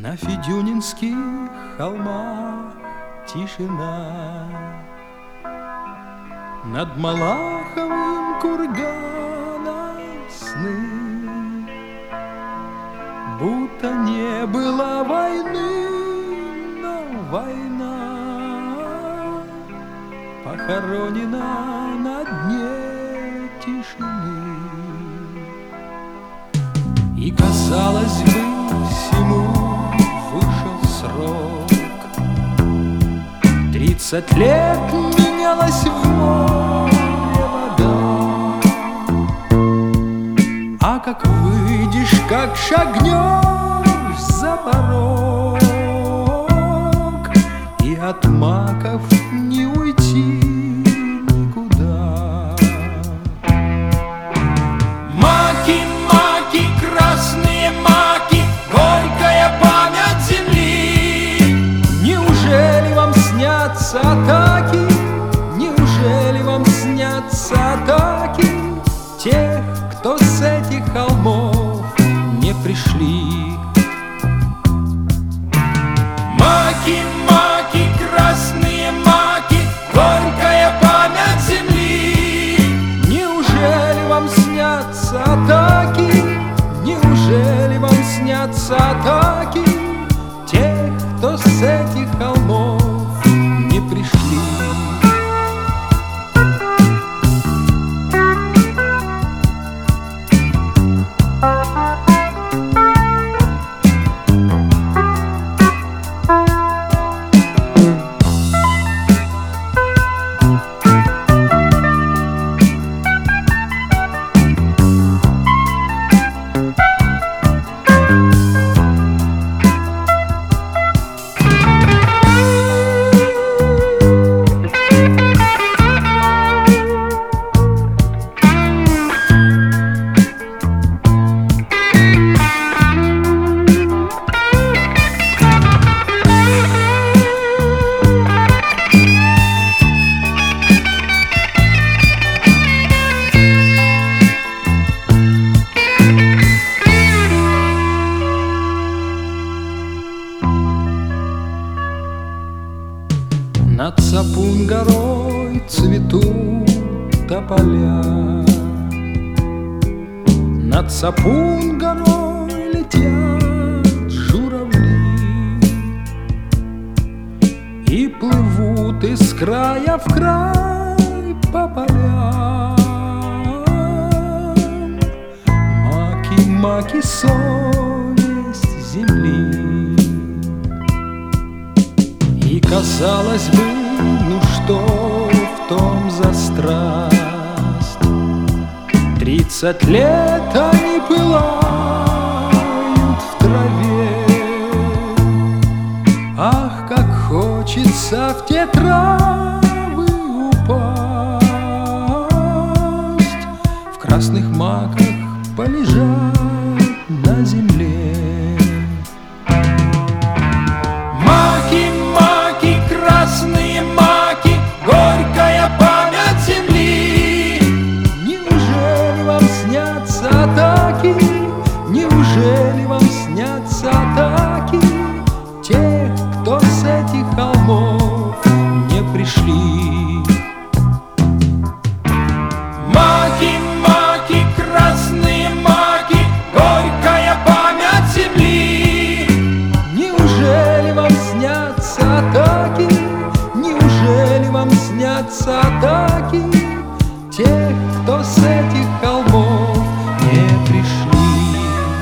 На Федюнинских холмах тишина, над Малаховым курганом сны, будто не было войны, но война похоронена на дне тишины. И казалось бы, всему вышел срок. 30 лет менялась в море вода, а как выйдешь, как шагнешь за порог, и от маков не уйти никуда. Маки, маки, красные маки, горькая память земли. Неужели вам снятся атаки? Неужели вам снятся атаки тех, кто с этих холмов не пришли? Маки, маки, красные маки, горькая память земли. Неужели вам снятся атаки? Неужели вам снятся атаки тех, кто с этих холмов не пришли? Над Сапун-горой цветут тополя, над Сапун-горой летят журавли и плывут из края в край по полям. Маки, маки, совесть земли. И казалось бы, ну что в том за страсть? 30 лет они пылают в траве. Ах, как хочется в те травы упасть, в красных маках полежать на земле. Красные маки, горькая память земли. Неужели вам снятся атаки? Неужели вам снятся атаки тех, кто с этих холмов не пришли? Маки, маки, красные маки, горькая память земли. Неужели вам снятся атаки? Неужели вам снятся атаки тех, кто с этих холмов не пришли?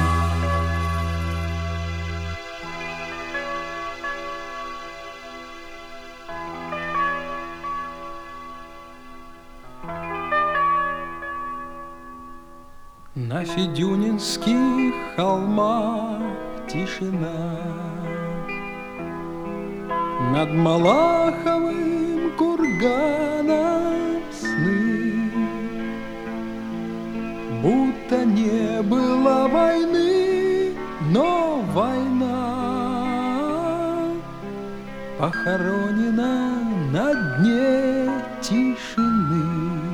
На Федюнинских холмах тишина, над Малаховым курганом сны, будто не было войны, но война похоронена на дне тишины.